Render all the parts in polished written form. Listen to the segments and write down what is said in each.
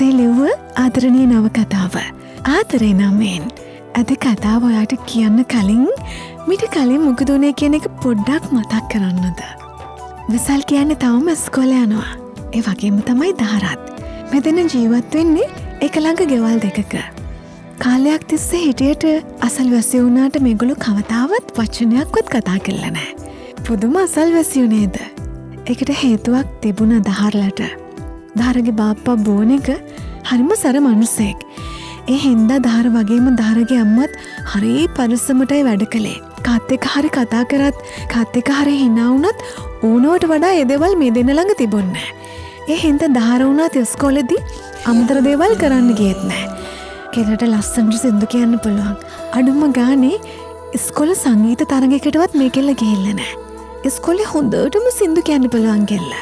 පස්සේ ලිව්ව ආදරණීය නව කතාව. ආදරේ නමෙන් අද කතාව ඔයාට කියන්න කලින් මිට කලින් මොකද වුනේ කියන එක පොඩ්ඩක් මතක් කරන්නද? විසල් කියන්නේ තවම ඉස්කෝලේ යනවා. ඒ වගේම තමයි දහරත්. මෙතන ජීවත් වෙන්නේ එක ළඟ ගෙවල් දෙකක. කාලයක් තිස්සේ හිටියට අසල්වැසියෝ වුණාට මේගොල්ලෝ කවදාවත් වචනයක්වත් කතා කරලා නැහැ. පුදුම අසල්වැසියෝ නේද? ඒකට හේතුවක් තිබුණා දහරලට. දහරගේ බාප්පා බෝනික හරිම සර මිනිසෙක්. ඒ හින්දා දහර වගේම දහරගේ අම්මත් හරි පරිස්සමටයි වැඩ කළේ. කාත් එක්ක හරි කතා කරත් කාත් එක්ක හරි hina වුණත් ඕනවට වඩා ඒ දේවල් මේ දෙන්න ළඟ තිබුණේ නැහැ. ඒ හින්දා දහර වුණත් ඉස්කෝලේදී අමතර දේවල් කරන්න ගියෙත් නැහැ. කෙනෙක්ට ලස්සනට සින්දු කියන්න පුළුවන්. අඩුම ගානේ ඉස්කෝලේ සංගීත තරගයකටවත් මේ කෙල්ල ගිහිල්ලා නැහැ. ඉස්කෝලේ හොඳටම සින්දු කියන්න පුළුවන් කෙල්ල.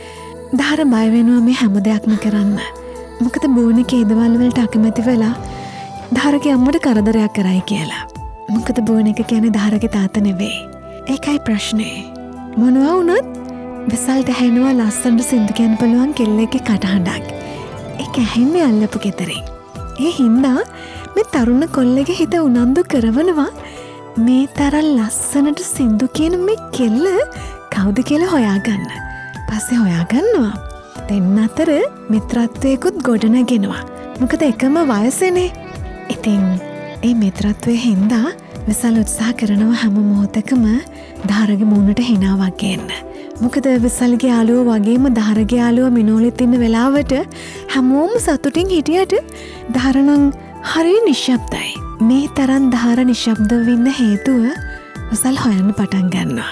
දහර බය වෙනවා මේ හැම දෙයක්ම කරන්න. මොකද බෝනිකේ ඉදවල් වලට අකමැති වෙලා දහරගේ අම්මට කරදරයක් කරයි කියලා. මොකද බෝනික කියන්නේ දහරගේ තාත්තා නෙවෙයි. ඒකයි ප්‍රශ්නේ. මොනවා වුණත් විසල්ට ඇහෙනවා ලස්සනට සින්දු කියන්න පුළුවන් කෙල්ලෙක්ගේ කටහඬක්. ඒක ඇහෙන්නේ අල්ලපු ගෙදරින්. ඒ හින්දා මේ තරුණ කොල්ලගේ හිත උනන්දු කරවනවා මේ තරම් ලස්සනට සින්දු කියන මේ කෙල්ල කවුද කියලා හොයාගන්න. පස්සේ හොයාගන්නවා. දෙන්න අතර මිත්‍රත්වයකුත් ගොඩනගෙනවා. මොකද එකම වයසනේ. ඉතින් ඒ මිත්‍රත්වයේ හින්දා විසල් උත්සාහ කරනවා හැම මොහොතකම දහරගේ මූණට හිනාවක් ගන්න. මොකද විසල්ගේ යාළුවෝ වගේම දහරගේ යාළුවා මිනෝලෙත් ඉන්න වෙලාවට හැමෝම සතුටින් හිටියට දහරනම් හරි නිශ්ශබ්දයි. මේ තරම් දහර නිශ්ශබ්දව ඉන්න හේතුව විසල් හොයන්න පටන් ගන්නවා.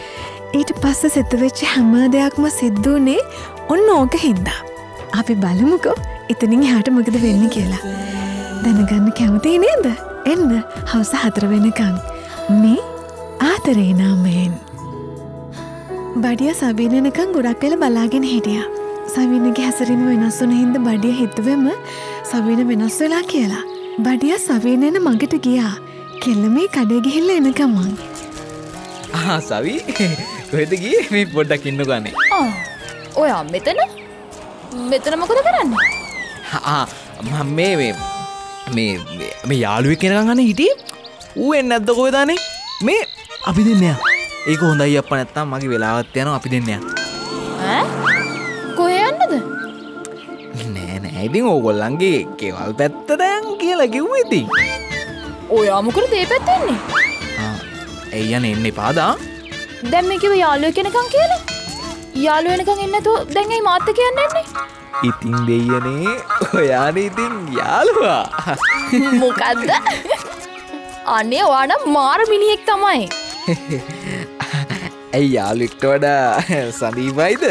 ඊට පස්සේ සිදුවෙච්ච හැම දෙයක්ම සිද්ධ වුණේ ඔන්න ඕක හින්දා. අපි බලමුකෝ ඉතින් එහාට මොකද වෙන්නේ කියලා. දැනගන්න කැමතියි නේද? එන්න හවස 4 වෙනකන් මේ ආදරේ නාමයෙන්. බඩිය සබිනනකන් ගොඩක් වෙලා බලාගෙන හිටියා. සවිනගේ හැසිරීම වෙනස් වුණ හින්දා බඩිය හිතුවෙම සවින වෙනස් වෙලා කියලා. බඩිය සවිනෙන මගට ගියා. කෙල්ල මේ කඩේ ගිහිල්ලා එන ගමන්. සවි කොහෙද ගියේ? මේ පොඩ්ඩක් ඉන්නකෝ අනේ. ඔයා මෙතන මොකද කරන්නේ? මම මේ යාළුවෙක් කෙනකන් අනේ හිටියේ. ඌ එන්නේ නැද්ද කොහෙද අනේ? මේ අපි දෙන්න යා. ඒක හොඳයි අප්පා, නැත්තම් මගේ වෙලාවත් යනවා. අපි දෙන්න යා. කොහෙ යන්නද? නෑ ඉතින් ඕගොල්ලන්ගේ කෙවල් පැත්තට යන් කියලා කිව්වේ ඉතින්. ඔයා මොකද ඒ පැත්තේ ඉන්නේ? එයි යන්නේ එන්න එපාදා. දැන් මේ කිව්ව යාළුවෙක් කෙනකන් කියලා. යාළුව වෙනකන් එන්නේ නැතුව දැන් ඇයි මාත් එක්ක යන්නේ නැන්නේ? ඉතින් දෙයියනේ ඔයානේ ඉතින් යාළුවා. මොකද්ද? අනේ ඔයා නම් මාර මිනිහෙක් තමයි. ඇයි යාළුවෙක්ට වඩා සනීපයිද?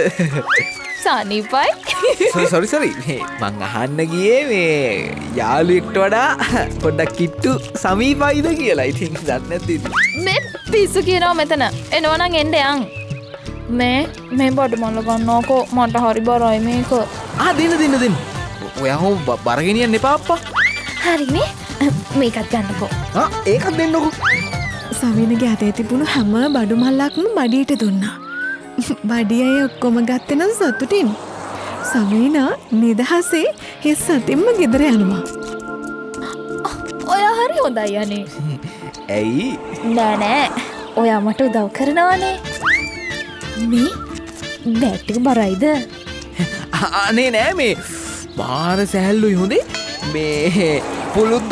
සනීපයි? සොරි මං අහන්න ගියේ මේ යාළුවෙක්ට වඩා පොඩ්ඩක් කිට්ටු සමීපයිද කියලා. ඉතින් දන්නේ නැති මේ පිස්සු කියනවා මෙතන. එනවා නම් එන්න යන්. මේ බඩ මල්ල ගන්නකො මට හරි බරයි මේක. දෙන්න. ඔයා හොම් බර ගෙනියන්න එපා අප්පා. හරිනේ. මේකත් ගන්නකෝ. ඒකත් දෙන්නකෝ. සවිනගේ අතේ තිබුණු හැම බඩු මල්ලක්ම බඩියට දුන්නා. බඩිය අය ඔක්කොම ගත්තේ නම් සතුටින්. සවිනා නිදහසේ හිස් සතින්ම ගෙදර යනවා. ඔයා හරි හොඳයි අනේ. ඇයි? නෑ ඔයා මට උදව් කරනවානේ. මේ බෑග් ටික බරයිද? අනේ නෑ මේ මාර සැහැල්ලුයි හොඳේ. මේ පුළුද්ද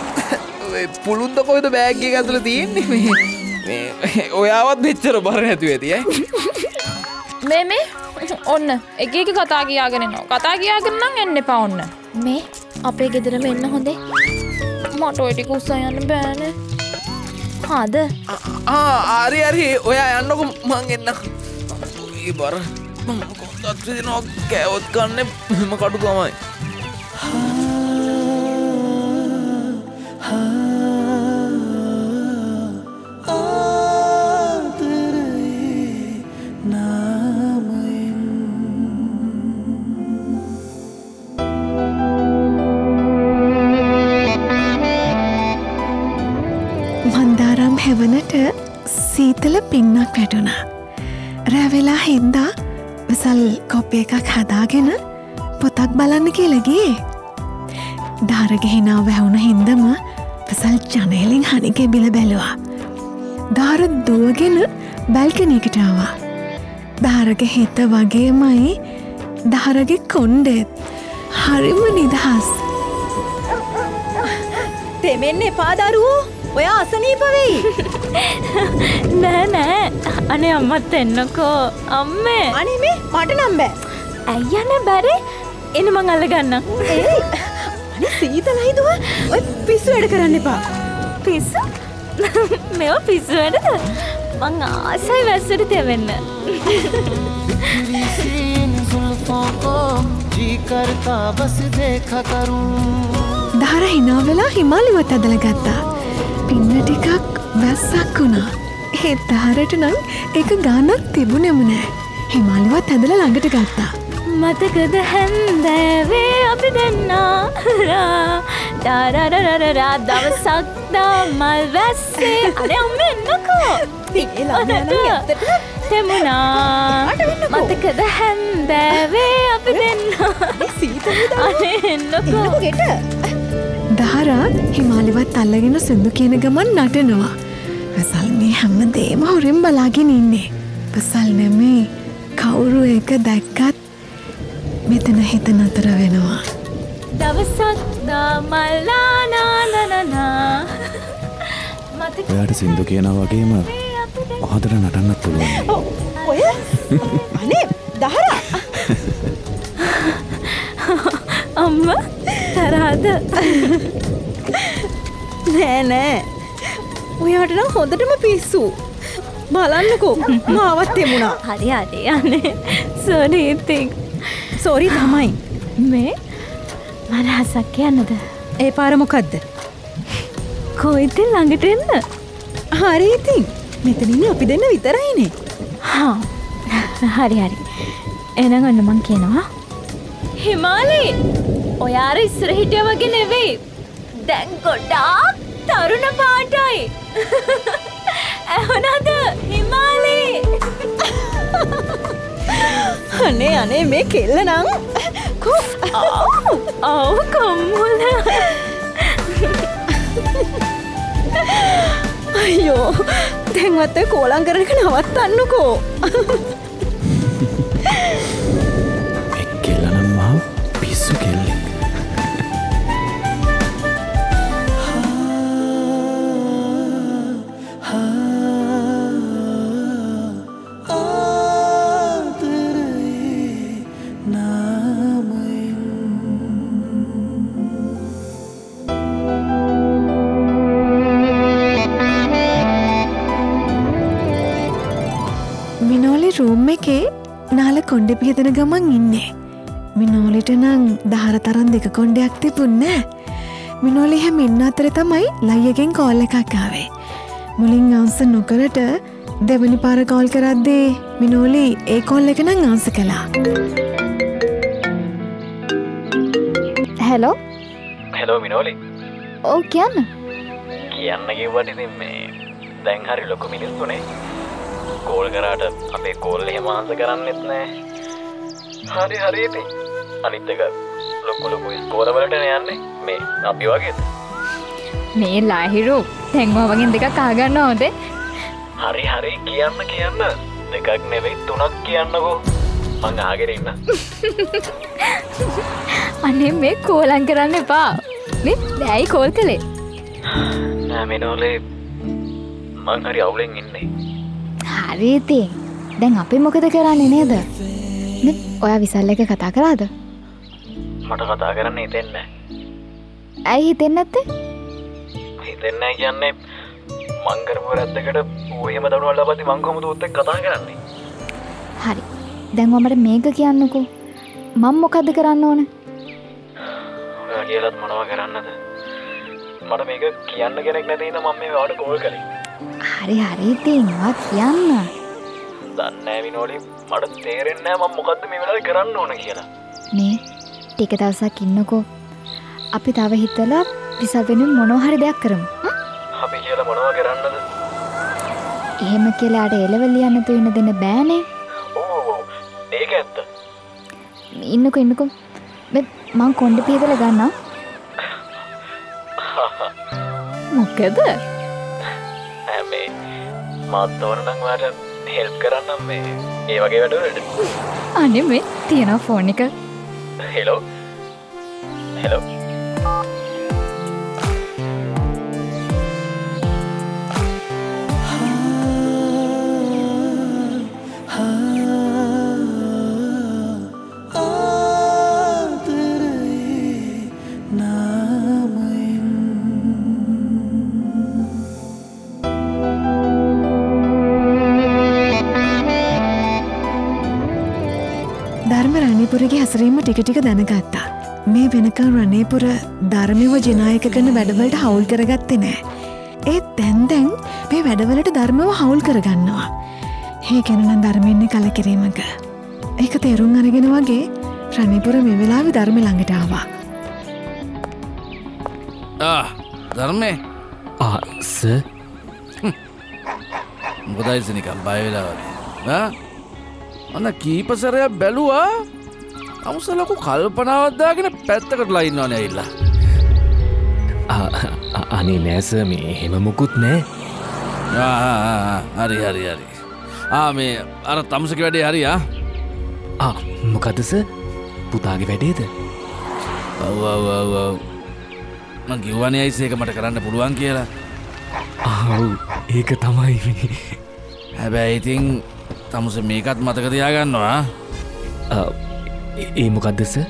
කොයිද බෑග් එක ඇතුලේ තියෙන්නේ? මේ ඔයාවත් මෙච්චර බර නැතුව ඇති ඈ. මේ ඔන්න එක කතා කියාගෙන එනවා. කතා කියාගෙන නම් එන්න එපා ඔන්න. මේ අපේ ගෙදරම එන්න හොඳේ. මට ඔය ටික උස්සා යන්න බෑනේ. හාද? හරි ඔයා යන්නකො මං එන්න. ඒ බර මම කොහොමද දෙනවා කෑවොත් ගන්න මම කඩු තමයි. මන්දාරම් හැවනට සීතල පින්නක් වැටුණා. රැවෙලා හින්දා විසල් කොප්ප එකක් හදාගෙන පොතක් බලන්න කියලා ගියේ. දාරගේ හිනාව වැහුණ හින්දම විසල් ජනේලෙන් හනිගේ බිල බැලුවා. දාර දුවගෙන බැල්කනීකට ආවා. දාරගේ හිත වගේමයි දාරගේ කොණ්ඩෙත් හරිම නිදහස්. දෙමෙන්න එපා දරුවෝ. ඔයා අසනීප වෙයි. නෑ අනේ අම්මත් එන්නකෝ අම්මේ. අනේ මේ මට නම් බෑ. ඇයි යන්න බැරි? එන්න මං අල්ලගන්නම්. අනේ සීතලයි දුව. ඔය පිස්සු වැඩ කරන්න එපා. පිස්සු? මේව පිස්සු වැඩද? මං ආසයි වැස්සට තෙවෙන්න. දාර හිනා වෙලා හිමාලිවත් ඇදල ගත්තා. පින්න ටිකක් වැස්සක් වුණා. ඒත් දාරට නම් එක ගානක් තිබුණෙම නෑ. හිමාලිවත් ඇදල ළඟට ගත්තා. මතකද හැන්දෑවේ අපි දෙන්නා ඩාරරරරා දවසක් මල් වැස්සේ. අනේ අම්ම එන්නකෝ. තෙමුණා මතකද හැන්දෑවේ අපි දෙන්නා. අනේ එන්නකෝ. දාරා හිමාලිවත් අල්ලගෙන සින්දු කියන ගමන් නටනවා. වසල් මේ හැම දේම හොරින් බලාගෙන ඉන්නේ. වසල් නෙමේ කවුරු එක දැක්කත් මෙතන හිත නතර වෙනවා. දවසක් මල්ලා නානනනා. ඔයාට සින්දු කියනා වගේම ආදර නටන්නත් පුළුවන්. ඔය අනේ දහරා. අම්ම තරහද? නෑ ඔයාට නම් හොඳටම පිස්සු. බලන්නකෝ මාවත් එමුණා. හරි අනේ සෝරි ඉතින්. සෝරි තමයි. මේ මරහසක් කියන්නද? ඒ පාර මොකද්ද? කොයිද ළඟට එන්න? හරි ඉතින් මෙතන ඉන්නේ අපි දෙන්න විතරයිනේ. හරි එහෙනම් අන්න මං කියනවා. හිමාලි ඔයාර ඉස්සර හිටිය වගේ නෙවෙයි. දැන් ගොඩාක් තරුණ පාටයි. ඇහුණාද හිමාලි? අනේ මේ කෙල්ල නම් ඔව් කොම්මුල. අයියෝ දැන්වත් ඔය කෝලම් කරන එක නවත්තන්නකෝ. එක් කෙල්ල නම් මාව පිස්සු කෙල්ලෙක්. රූම් එකේ නාල කොණ්ඩෙ පිහිදන ගමන් ඉන්නේ. මිනෝලිට නං දහර තරන් දෙක කොණ්ඩයක් තිබුන්නෑ. මිනෝලි හැම ඉන්න අතර තමයි ලයියගෙන් කෝල් එකක් ආවේ. මුලින් ආන්ස නොකරට දෙවනි පාර කෝල් කරද්දේ මිනෝලි ඒ කෝල් එක නං ආන්ස කළා. හෙලෝ මිනෝලි. ඔව් කියන්න. කියන්න කිව්වට ඉතින් මේ දැන් හරි ලොකු මිනිස්සුනේ. කෝල් කරාට අපේ කෝල් එහෙම ආන්සර් කරන්නෙත් නෑ. හරි ඉතින් අනිත් එක ලොකු ස්කෝර වලටනේ යන්නේ මේ අපි වගේද? මේ ලාහිරු තැන්වා වගේ දෙකක් අහගන්න ඕනේ. හරි කියන්න දෙකක් නෙවෙයි තුනක් කියන්නකෝ. මං අහගෙන ඉන්න. අනේ මේ කෝලම් කරන්න එපා. මේ දැයි කෝල් කළේ. නෑ මිනෝලේ මං හරි අවුලෙන් ඉන්නේ. හරි ඉතින් දැන් අපි මොකද කරන්නේ නේද? නේ ඔයා විසල් එක කතා කරාද? මට කතා කරන්න හිතෙන්නේ නෑ. ඇයි හිතෙන්නේ නැත්තේ? හිතෙන්නේ නෑ කියන්නේ මං කරපු වැරද්දකට ඌ එහෙම දනුවල් ලබද්දි මං කොහොමද ඌත් එක්ක කතා කරන්නේ? හරි. දැන් ඔයා මට මේක කියන්නකෝ. මම මොකද්ද කරන්න ඕන? ඔයා කියලාත් මොනවා කරන්නද? මට මේක කියන්න කෙනෙක් නැති ඉඳන් මම මේ ඔයාලට කෝල් කළේ. හරි ඉතින් ඔයා කියන්න. දන්නේ නෑ මිනෝලි මට තේරෙන්නේ නෑ මම මොකද්ද මේ වෙලාවේ කරන්න ඕන කියලා. මේ ටික දවසක් ඉන්නකෝ. අපි තව හිතලා විසල් වෙනුවෙන් මොනවා හරි දෙයක් කරමු. අපි කියලා මොනවා කරන්නද? එහෙම කියලා ආට එලෙවල් ලියන්න තු ඉන්න දෙන්න බෑනේ. ඔව් ඒක ඇත්ත. ඉන්නකෝ. මං කොණ්ඩේ පියදලා ගන්නම්. මොකද? මේ මත් ඕන නම් ඔයාලට හෙල්ප් කරන්නම් මේ ඒ වගේ වැඩවලට. අනේ මේ තියෙන ෆෝන් එක. හෙලෝ. හෙලෝ. ධර්ම රණේපුරගේ හැසිරීම ටික ටික දැනගත්තා. මේ වෙනකන් රණේපුර ධර්මව ජනායක කරන වැඩවලට හවුල් කරගත්තේ නෑ. ඒත් දැන් මේ වැඩවලට ධර්මව හවුල් කරගන්නවා. ඒ ගැන ධර්මෙන්නේ කලකිරීමක. ඒක තේරුම් අරගෙන වගේ රණේපුර මේ වෙලාවේ ධර්ම ළඟට ආවා. ධර්මේ සර් මොකදයි සනිකම් බය වෙලා වගේ. අන්න කීපසරයක් බැලුවා අමුස ලොකු කල්පනාවක් දාගෙන පැත්තකට ලයින්නවනේ ඇවිල්ලා. අනේ නෑ සර් මේ එහෙම මුකුත් නෑ. හරි හරි හරි. මේ අර තමුසගේ වැඩේ හරි. මොකද සර් පුතාගේ වැඩේද? ඔව් මං කිව්වනේ අයිස් ඒක මට කරන්න පුළුවන් කියලා. ඔව් ඒක තමයි. හැබැයි ඉතින් තමුස මේකත් මතක තියාගන්නවා. ඒ මොකක්ද සර්?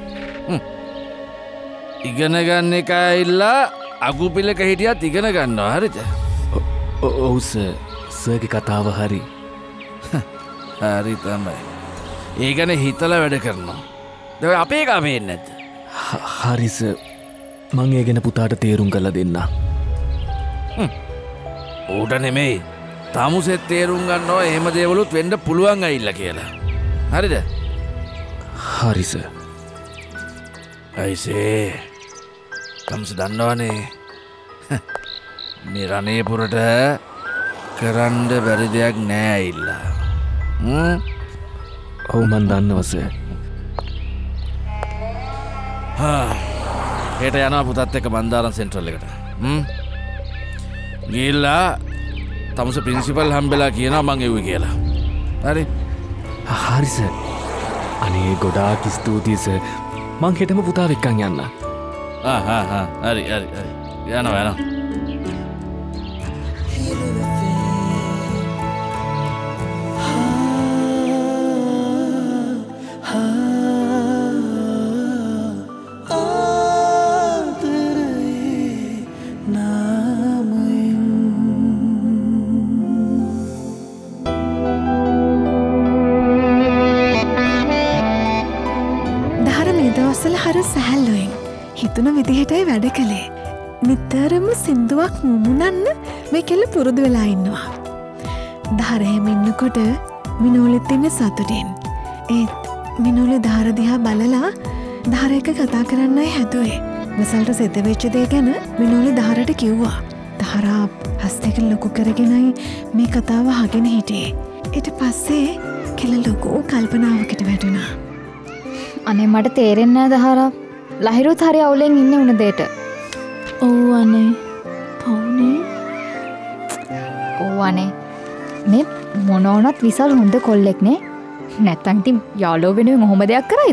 ඉගෙන ගන්න එක ඇවිල්ලා අගුපිලක හිටියත් ඉගෙන ගන්නවා. හරිද? ඔව් සර්. සර්ගේ කතාව හරි. හරි තමයි. ඒ ගැන හිතලා වැඩ කරනවා. දැන් අපේ එකා පේන්නේ නැද්ද? හරි සර්. මං ඒ ගැන පුතාට තේරුම් කරලා දෙන්න. ඌට නෙමෙයි. තමුසෙත් තේරුම් ගන්නවා එහෙම දේවලුත් වෙන්න පුළුවන් ඇවිල්ලා කියලා. හරිද? හරි සර්. අයිසේ තමුස දන්නවනේ මේ රණේපුරට කරන්න බැරි දෙයක් නෑ ඇවිල්ලා. ඔව් මන් දන්නවා සර්. හෙට යනවා පුතත් එක්ක බන්දාරම් සෙන්ට්‍රල් එකට. ගිහිල්ලා තමුස ප්‍රින්සිපල් හම්බෙලා කියනවා මං එව්වේ කියලා. හරි? හරි සර්. අනේ ගොඩාක් ස්තුතියි සර්. මං හෙටම පුතාව එක්කන් යන්න. හරි යනවා. හර සැහැල්ලුවෙන් හිතුන විදිහටයි වැඩ කළේ. නිතරම සින්දුවක් මුමුණන්න මේ කෙල්ල පුරුදු වෙලා ඉන්නවා. ධාරහෙම ඉන්නකොට මිනෝලෙත් ඉන්න සතුටින්. ඒත් මිනෝලෙ ධාරදිහා බලලා ධාර එක කතා කරන්නයි හැදුවේ. විසල්ට සිද්ධ වෙච්ච දේ ගැන මිනෝලෙ ධාරට කිව්වා. ධාරා හස් දෙක ලොකු කරගෙනයි මේ කතාව අහගෙන හිටියේ. ඊට පස්සේ කෙල්ල ලොකු කල්පනාවකට වැටුණා. අනේ මට තේරෙන්නේ නැහැ දහරා. ලහිරුත් හරි අවුලෙන් ඉන්නේ උන දෙයට. ඔව් අනේ. පවුනේ. ඔව් අනේ. මේ මොනෝනත් විසල් හොඳ කොල්ලෙක් නේ. නැත්තම් ඉතින් යාළුවෝ වෙනුවෙන් ඔහොම දෙයක් කරයිද?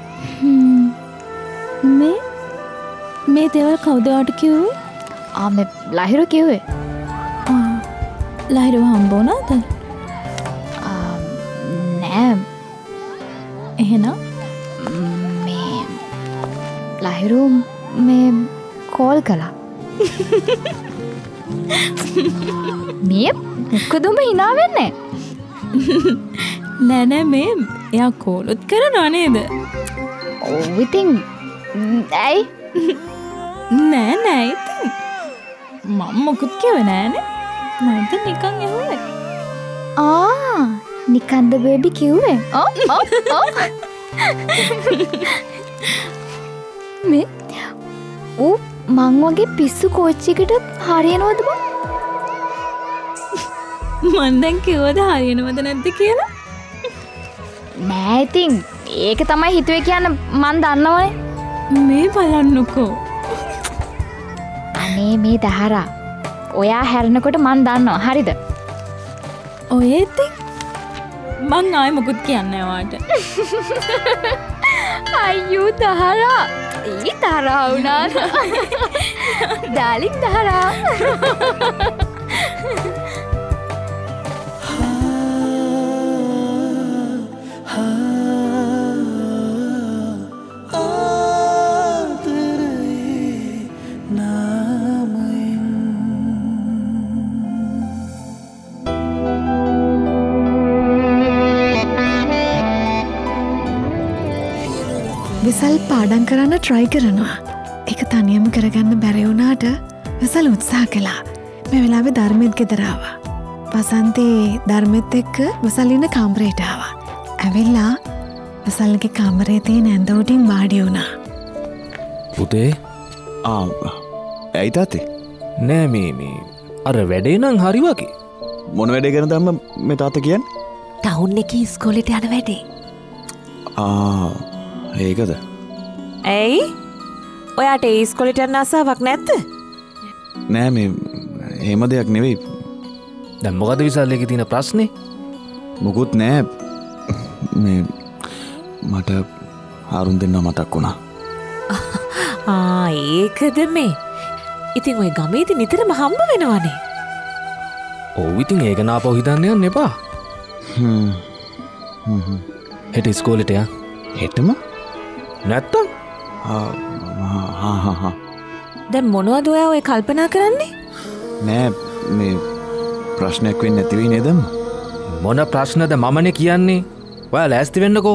මේ දේවල් කවුද ඔයාට කිව්වේ? මේ ලහිරු කිව්වේ. ලහිරු හම්බ වුණාද? නෑ. එහෙනම් ලහිරු මේ කෝල් කළා. මේ මොකදම hina වෙන්නේ? නෑ මේ එයා කෝලුත් කරනවා නේද? ඔව් ඉතින් ඇයි? නෑ ඉතින් මම මොකුත් කිව්වේ නෑනේ. මම නිකන් ඇහුවේ. නිකන්ද බේබි කිව්වේ? මේ මං වගේ පිස්සු කෝච්චියකට හරියනවද බං? මං දැන් කිව්වද හරියනවද නැද්ද කියලා? නෑ ඉතින් ඒක තමයි හිතුවේ කියන්න මං දන්නවනේ. මේ බලන්නකෝ. අනේ මේ දහරා ඔයා හැරෙනකොට මන් දන්නවා හරිද? ඔය ඉතින් මං ආයෙ මොකුත් කියන්නේ වාට. අයියෝ දහරා ඒ තරහා වුණා. ඩාලින් දහරා. විසල් පාඩම් කරන්න ට්‍රයි කරනවා. එක තනියම කරගන්න බැරිවුණාට විසල් උත්සාහ කළා. මේ වෙලාවේ ධර්මෙත් ගෙදරාවා. වසන්තේ ධර්මෙත් එක්ක විසල් ඉන්න කාමරේට ආවා. ඇවිල්ලා විසල්ගේ කාමරේ තියෙන ඇඳ උඩින් වාඩි වුණා. පුතේ ඇයි තාත්තේ? නෑ මේ අර වැඩේ නම් හරි වගේ. මොන වැඩේ ගැන දම්ම මේ තාත්තා කියන්නේ? ටවුන් එකේ ඉස්කෝලේට යන වැඩේ. ඒකද? ඇයි? ඔයාට ඒ ඉස්කෝලේට යන්න ආසාවක් නැද්ද? නෑ මේ එහෙම දෙයක් නෙවෙයි. දැන් මොකද විසල් එකේ තියෙන ප්‍රශ්නේ? මොකුත් නෑ. මේ මට ආරුන් දෙන්න මතක් වුණා. ඒකද මේ. ඉතින් ඔය ගමේදී නිතරම හම්බ වෙනවනේ. ඔව් ඉතින් ඒක නාපව හිතන්න යන්න එපා. හෙට ඉස්කෝලේට යන්න. හෙටම? නැත්තම්? දැන් මොනවද ඔයා ඔය කල්පනා කරන්නේ? නෑ මේ ප්‍රශ්නයක් වෙන්නේ නැති වෙයි නේද? මොන ප්‍රශ්නද මමනේ කියන්නේ? ඔයා ලෑස්ති වෙන්නකෝ.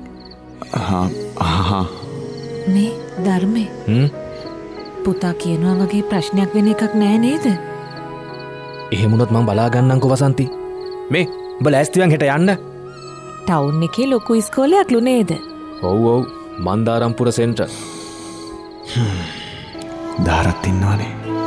මේ ධර්මේ. පුතා කියනවා වගේ ප්‍රශ්නයක් වෙන එකක් නෑ නේද? එහෙම වුණොත් මං බලා ගන්නම්කෝ වසන්ති. මේ උඹ ලෑස්ති වෙන් හෙට යන්න. ටවුන් එකේ ලොකු ඉස්කෝලයක්ලු නේද? ඔව් මන්දාරම්පුර සෙන්ටර්. දාරත් ඉන්නවනේ.